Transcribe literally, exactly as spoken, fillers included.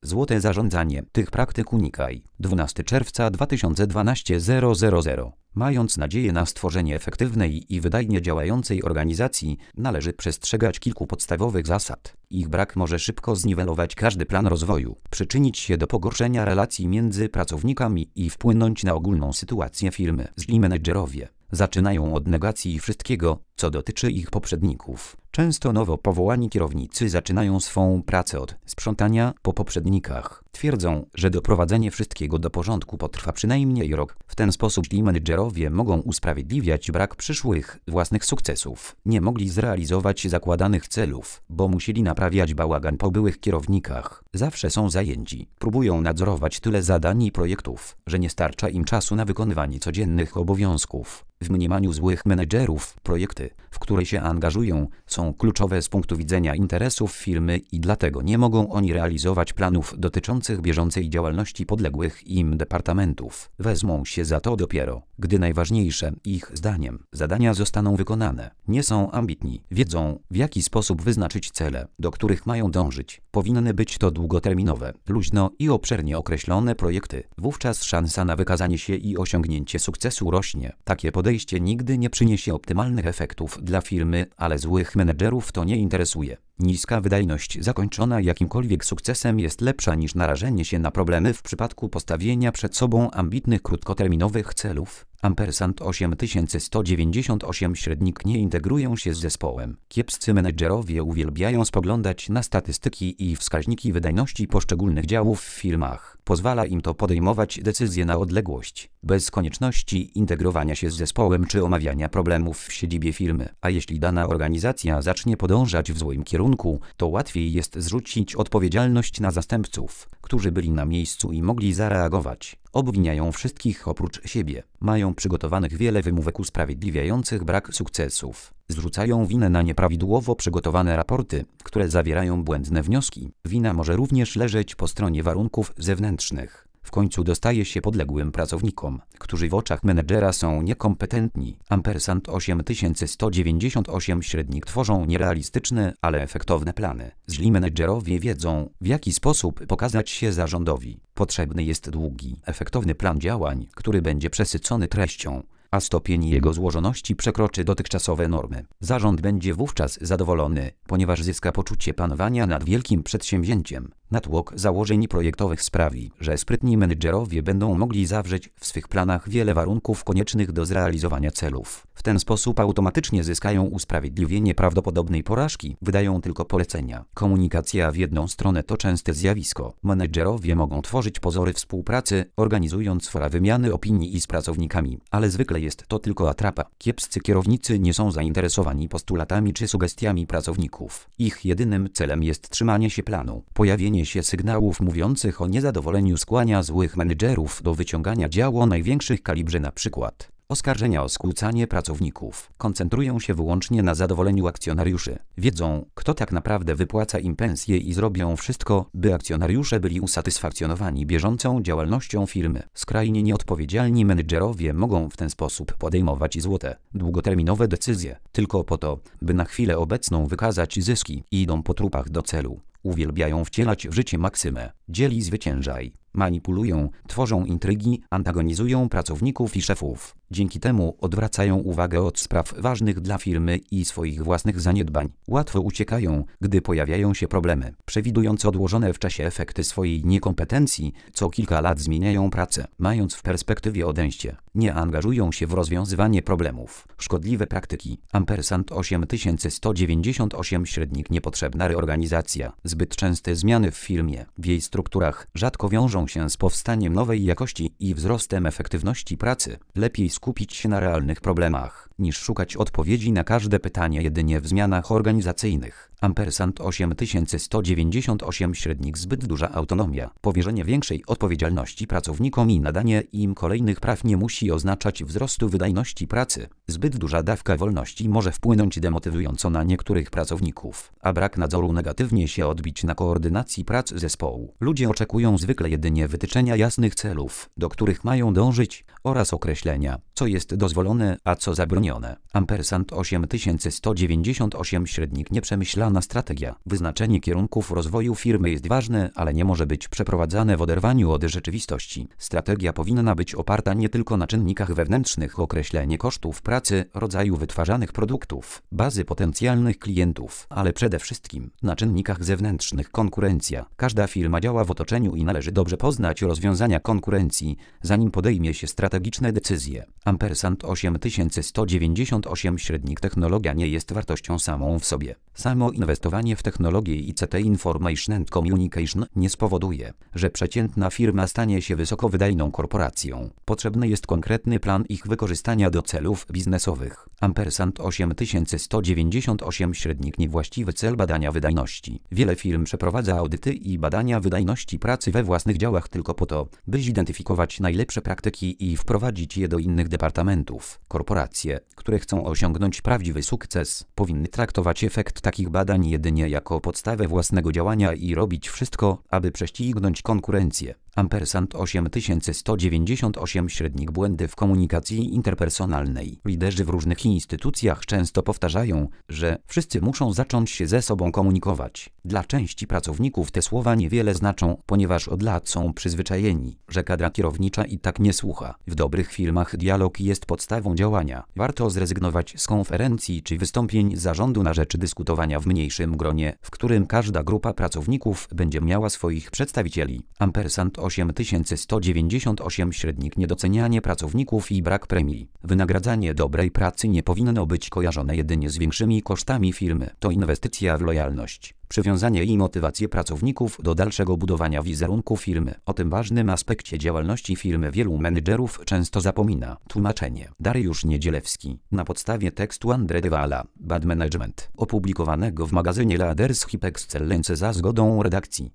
Złote zarządzanie. Tych praktyk unikaj. dwunastego czerwca dwa tysiące dwunastego roku. Mając nadzieję na stworzenie efektywnej i wydajnie działającej organizacji, należy przestrzegać kilku podstawowych zasad. Ich brak może szybko zniwelować każdy plan rozwoju, przyczynić się do pogorszenia relacji między pracownikami i wpłynąć na ogólną sytuację firmy. Źli menedżerowie zaczynają od negacji wszystkiego, co dotyczy ich poprzedników. Często nowo powołani kierownicy zaczynają swą pracę od sprzątania po poprzednikach. Twierdzą, że doprowadzenie wszystkiego do porządku potrwa przynajmniej rok. W ten sposób źli menedżerowie mogą usprawiedliwiać brak przyszłych własnych sukcesów. Nie mogli zrealizować zakładanych celów, bo musieli naprawiać bałagan po byłych kierownikach. Zawsze są zajęci. Próbują nadzorować tyle zadań i projektów, że nie starcza im czasu na wykonywanie codziennych obowiązków. W mniemaniu złych menedżerów projekty, w które się angażują, są kluczowe z punktu widzenia interesów firmy i dlatego nie mogą oni realizować planów dotyczących bieżącej działalności podległych im departamentów. Wezmą się za to dopiero, gdy najważniejsze, ich zdaniem, zadania zostaną wykonane. Nie są ambitni, wiedzą, w jaki sposób wyznaczyć cele, do których mają dążyć. Powinny być to długoterminowe, luźno i obszernie określone projekty. Wówczas szansa na wykazanie się i osiągnięcie sukcesu rośnie. Takie podejście nigdy nie przyniesie optymalnych efektów dla firmy, ale złych menedżerów to nie interesuje. Niska wydajność zakończona jakimkolwiek sukcesem jest lepsza niż narażenie się na problemy w przypadku postawienia przed sobą ambitnych krótkoterminowych celów. Ampersand osiem tysięcy sto dziewięćdziesiąt osiem średnik nie integrują się z zespołem. Kiepscy menedżerowie uwielbiają spoglądać na statystyki i wskaźniki wydajności poszczególnych działów w firmach. Pozwala im to podejmować decyzje na odległość, bez konieczności integrowania się z zespołem czy omawiania problemów w siedzibie firmy. A jeśli dana organizacja zacznie podążać w złym kierunku, to łatwiej jest zrzucić odpowiedzialność na zastępców, którzy byli na miejscu i mogli zareagować. Obwiniają wszystkich oprócz siebie. Mają przygotowanych wiele wymówek usprawiedliwiających brak sukcesów. Zrzucają winę na nieprawidłowo przygotowane raporty, które zawierają błędne wnioski. Wina może również leżeć po stronie warunków zewnętrznych. W końcu dostaje się podległym pracownikom, którzy w oczach menedżera są niekompetentni. Ampersand osiem tysięcy sto dziewięćdziesiąt osiem średnik tworzą nierealistyczne, ale efektowne plany. Źli menedżerowie wiedzą, w jaki sposób pokazać się zarządowi. Potrzebny jest długi, efektowny plan działań, który będzie przesycony treścią, a stopień jego złożoności przekroczy dotychczasowe normy. Zarząd będzie wówczas zadowolony, ponieważ zyska poczucie panowania nad wielkim przedsięwzięciem. Natłok założeń projektowych sprawi, że sprytni menedżerowie będą mogli zawrzeć w swych planach wiele warunków koniecznych do zrealizowania celów. W ten sposób automatycznie zyskają usprawiedliwienie prawdopodobnej porażki, wydają tylko polecenia. Komunikacja w jedną stronę to częste zjawisko. Menedżerowie mogą tworzyć pozory współpracy, organizując fora wymiany opinii z pracownikami, ale zwykle jest to tylko atrapa. Kiepscy kierownicy nie są zainteresowani postulatami czy sugestiami pracowników. Ich jedynym celem jest trzymanie się planu. Pojawienie się sygnałów mówiących o niezadowoleniu skłania złych menedżerów do wyciągania działu o największych kalibrze, na przykład oskarżenia o skłócanie pracowników. Koncentrują się wyłącznie na zadowoleniu akcjonariuszy. Wiedzą, kto tak naprawdę wypłaca im pensje i zrobią wszystko, by akcjonariusze byli usatysfakcjonowani bieżącą działalnością firmy. Skrajnie nieodpowiedzialni menedżerowie mogą w ten sposób podejmować złote, długoterminowe decyzje, tylko po to, by na chwilę obecną wykazać zyski i idą po trupach do celu. Uwielbiają wcielać w życie maksymę: dzieli, zwyciężaj. Manipulują, tworzą intrygi, antagonizują pracowników i szefów. Dzięki temu odwracają uwagę od spraw ważnych dla firmy i swoich własnych zaniedbań. Łatwo uciekają, gdy pojawiają się problemy. Przewidując odłożone w czasie efekty swojej niekompetencji, co kilka lat zmieniają pracę, mając w perspektywie odejście. Nie angażują się w rozwiązywanie problemów. Szkodliwe praktyki. Ampersand osiem tysięcy sto dziewięćdziesiąt osiem średnik niepotrzebna reorganizacja. Zbyt częste zmiany w firmie, w jej strukturach, rzadko wiążą się z powstaniem nowej jakości i wzrostem efektywności pracy. Lepiej skupić się na realnych problemach, niż szukać odpowiedzi na każde pytanie jedynie w zmianach organizacyjnych. Ampersand osiem tysięcy sto dziewięćdziesiąt osiem średnik zbyt duża autonomia. Powierzenie większej odpowiedzialności pracownikom i nadanie im kolejnych praw nie musi oznaczać wzrostu wydajności pracy. Zbyt duża dawka wolności może wpłynąć demotywująco na niektórych pracowników, a brak nadzoru negatywnie się odbić na koordynacji prac zespołu. Ludzie oczekują zwykle jedynie jedynie wytyczenia jasnych celów, do których mają dążyć, oraz określenia, co jest dozwolone, a co zabronione. Ampersand osiem tysięcy sto dziewięćdziesiąt osiem Średnik nieprzemyślana strategia. Wyznaczenie kierunków rozwoju firmy jest ważne, ale nie może być przeprowadzane w oderwaniu od rzeczywistości. Strategia powinna być oparta nie tylko na czynnikach wewnętrznych, określenie kosztów pracy, rodzaju wytwarzanych produktów, bazy potencjalnych klientów, ale przede wszystkim na czynnikach zewnętrznych, konkurencja. Każda firma działa w otoczeniu i należy dobrze poznać rozwiązania konkurencji, zanim podejmie się strategiczne decyzje. Ampersand osiem tysięcy sto dziewięćdziesiąt osiem Średnik technologia nie jest wartością samą w sobie. Samo inwestowanie w technologię I C T Information and Communication nie spowoduje, że przeciętna firma stanie się wysokowydajną korporacją. Potrzebny jest konkretny plan ich wykorzystania do celów biznesowych. Ampersand osiem tysięcy sto dziewięćdziesiąt osiem Średnik niewłaściwy cel badania wydajności. Wiele firm przeprowadza audyty i badania wydajności pracy we własnych działach tylko po to, by zidentyfikować najlepsze praktyki i wprowadzić je do innych departamentów. Korporacje, które chcą osiągnąć prawdziwy sukces, powinny traktować efekt takich badań jedynie jako podstawę własnego działania i robić wszystko, aby prześcignąć konkurencję. Ampersand osiem tysięcy sto dziewięćdziesiąt osiem Średnik błędy w komunikacji interpersonalnej. Liderzy w różnych instytucjach często powtarzają, że wszyscy muszą zacząć się ze sobą komunikować. Dla części pracowników te słowa niewiele znaczą, ponieważ od lat są przyzwyczajeni, że kadra kierownicza i tak nie słucha. W dobrych firmach dialog jest podstawą działania. Warto zrezygnować z konferencji czy wystąpień zarządu na rzecz dyskutowania w mniejszym gronie, w którym każda grupa pracowników będzie miała swoich przedstawicieli. Ampersand osiem tysięcy sto dziewięćdziesiąt osiem Średnik niedocenianie pracowników i brak premii. Wynagradzanie dobrej pracy nie powinno być kojarzone jedynie z większymi kosztami firmy. To inwestycja w lojalność, przywiązanie i motywację pracowników do dalszego budowania wizerunku firmy. O tym ważnym aspekcie działalności firmy wielu menedżerów często zapomina. Tłumaczenie. Dariusz Niedzielewski. Na podstawie tekstu André de Wala, Bad Management, opublikowanego w magazynie Leadership Excellence za zgodą redakcji.